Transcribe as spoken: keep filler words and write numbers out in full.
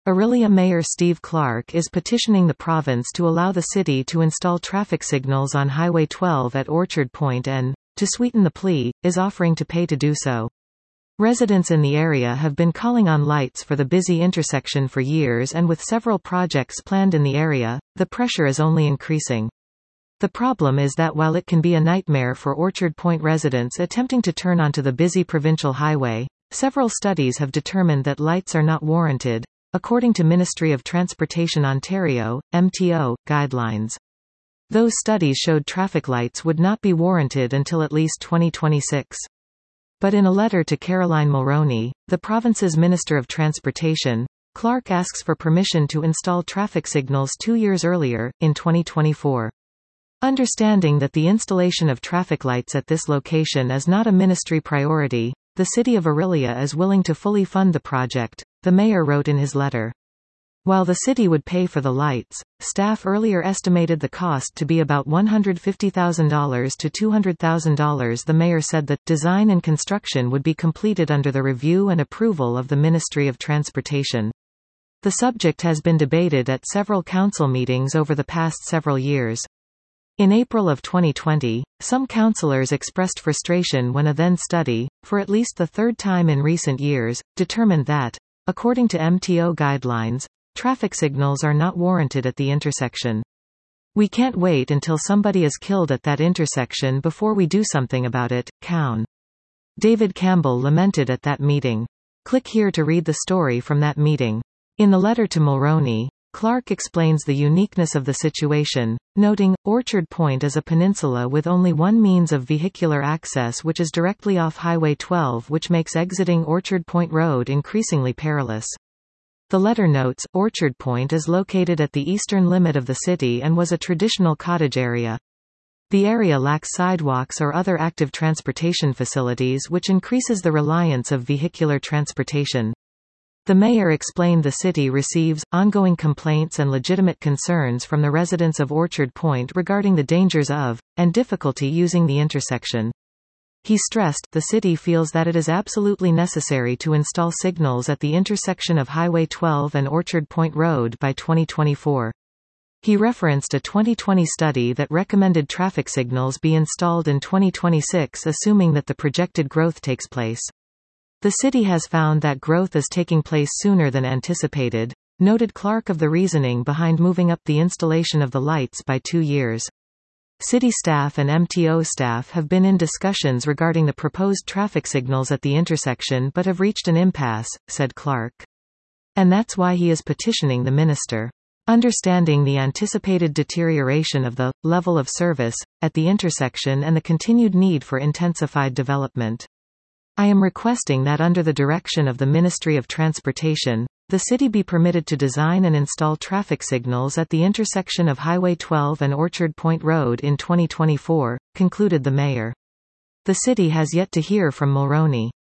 Orillia Mayor Steve Clark is petitioning the province to allow the city to install traffic signals on Highway twelve at Orchard Point and, to sweeten the plea, is offering to pay to do so. Residents in the area have been calling on lights for the busy intersection for years, and with several projects planned in the area, the pressure is only increasing. The problem is that while it can be a nightmare for Orchard Point residents attempting to turn onto the busy provincial highway, several studies have determined that lights are not warranted, according to Ministry of Transportation Ontario, M T O, guidelines. Those studies showed traffic lights would not be warranted until at least twenty twenty-six. But in a letter to Caroline Mulroney, the province's Minister of Transportation, Clark asks for permission to install traffic signals two years earlier, in twenty twenty-four. Understanding that the installation of traffic lights at this location is not a ministry priority, the City of Orillia is willing to fully fund the project, the mayor wrote in his letter. While the city would pay for the lights, staff earlier estimated the cost to be about one hundred fifty thousand dollars to two hundred thousand dollars. The mayor said that design and construction would be completed under the review and approval of the Ministry of Transportation. The subject has been debated at several council meetings over the past several years. In April of twenty twenty, some councillors expressed frustration when a then study, for at least the third time in recent years, determined that, according to M T O guidelines, traffic signals are not warranted at the intersection. "We can't wait until somebody is killed at that intersection before we do something about it," Coun. David Campbell lamented at that meeting. Click here to read the story from that meeting. In the letter to Mulroney, Clark explains the uniqueness of the situation, noting, Orchard Point is a peninsula with only one means of vehicular access, which is directly off Highway twelve, which makes exiting Orchard Point Road increasingly perilous. The letter notes, Orchard Point is located at the eastern limit of the city and was a traditional cottage area. The area lacks sidewalks or other active transportation facilities, which increases the reliance of vehicular transportation. The mayor explained the city receives ongoing complaints and legitimate concerns from the residents of Orchard Point regarding the dangers of, and difficulty using the intersection. He stressed, the city feels that it is absolutely necessary to install signals at the intersection of Highway twelve and Orchard Point Road by twenty twenty-four. He referenced a twenty twenty study that recommended traffic signals be installed in twenty twenty-six, assuming that the projected growth takes place. The city has found that growth is taking place sooner than anticipated, noted Clark of the reasoning behind moving up the installation of the lights by two years. City staff and M T O staff have been in discussions regarding the proposed traffic signals at the intersection but have reached an impasse, said Clark. And that's why he is petitioning the minister. Understanding the anticipated deterioration of the level of service at the intersection and the continued need for intensified development, I am requesting that under the direction of the Ministry of Transportation, the city be permitted to design and install traffic signals at the intersection of Highway twelve and Orchard Point Road in twenty twenty-four, concluded the mayor. The city has yet to hear from Mulroney.